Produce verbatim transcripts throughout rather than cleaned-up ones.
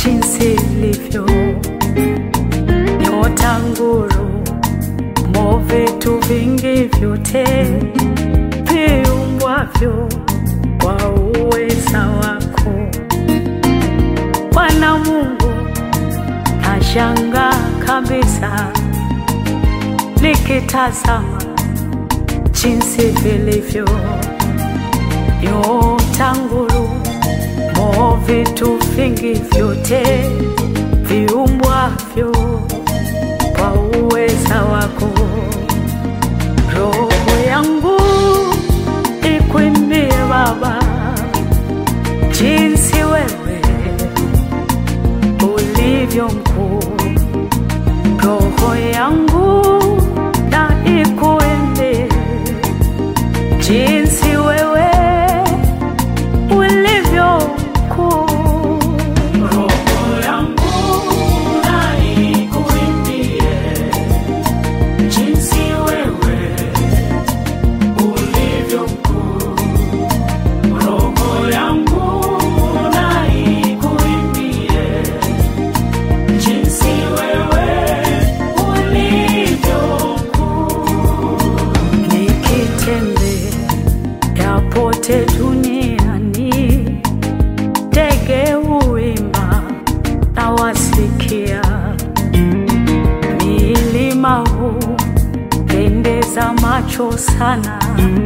jinsi ilivyo, nyota, nguru, mo vitu vingi vyote viumbwavyo kwa uweza wako. Bwana Mungu, nashangaa kabisa nikitazama jinsi vilivyo, nyota, nguru, mo vitu vingi vyote viumbwavyo kwa uweza wako. Roho yangu ikuimbie Baba, jinsi wewe ulivyo mkuu. Roho yangu na ikuimbie jinsi wewe ulivyo mkuu. Roho yangu na ikuimbie jinsi wewe ulivyo mkuu. Roho yangu na ikuimbie jinsi wewe ulivyo mkuu. Nikitembea pote duniani, ndege huimba na wasikia, milima hupendeza macho sana,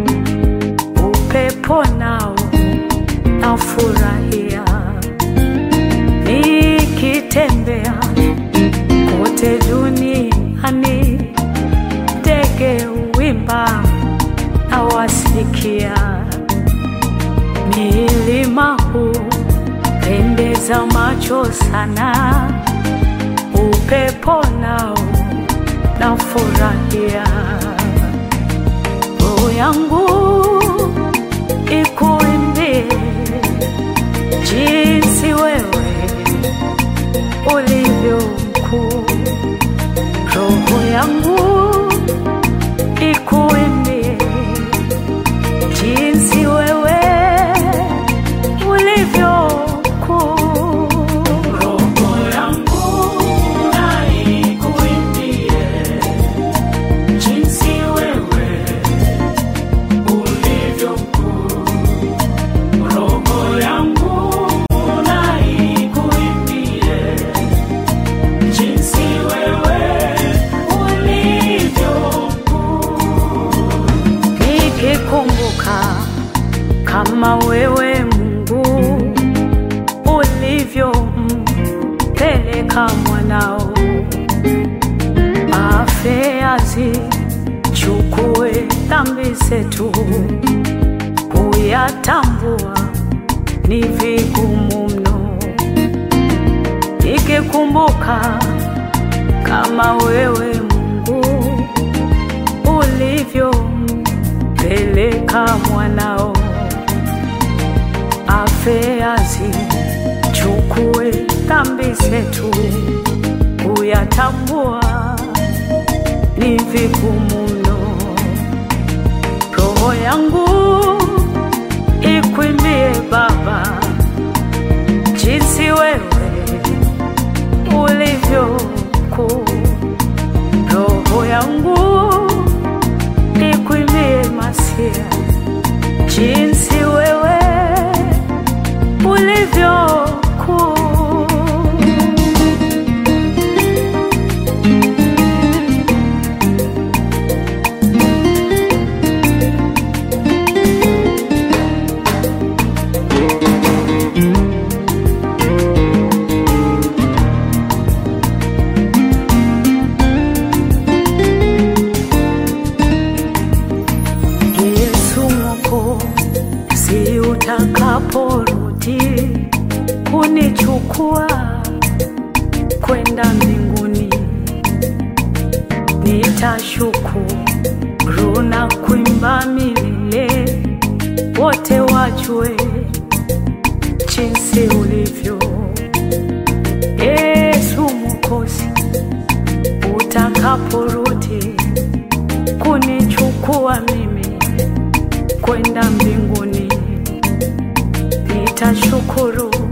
upepo nao nafurahia. Nikitembea kote duniani, ndege huimba na wasikia, milima hupendeza macho sana, upepo nao nafurahia. Roho yangu ikuimbie jinsi wewe ulivyo mkuu. Roho yangu ikuimbie jinsi wewe ulivyo mkuu. Roho yangu na ikuimbie jinsi wewe ulivyo mkuu. Roho yangu na ikuimbie jinsi wewe ulivyo mkuu. Nikikumbuka kama wewe Mungu ulivyompeleka mwanao afe azichukue dhambi zetu, kuyatambua ni vigumu mno. Nikikumbuka kama wewe Mungu ulivyompeleka mwanao afe azichukue dhambi zetu, kuyatambua ni vigumu mno. Roho yangu ikuimbie Baba, jinsi wewe ulivyo mkuu. Roho yangu ikuimbie Masia, jinsi wewe ulivyo mkuu. Utakaporudi kunichukua kwenda mbinguni, nitashukuru na kuimba milele, wote wajue jinsi ulivyo. Yesu Mwokozi, utakaporudi kunichukua mimi kwenda mbinguni, nitashukuru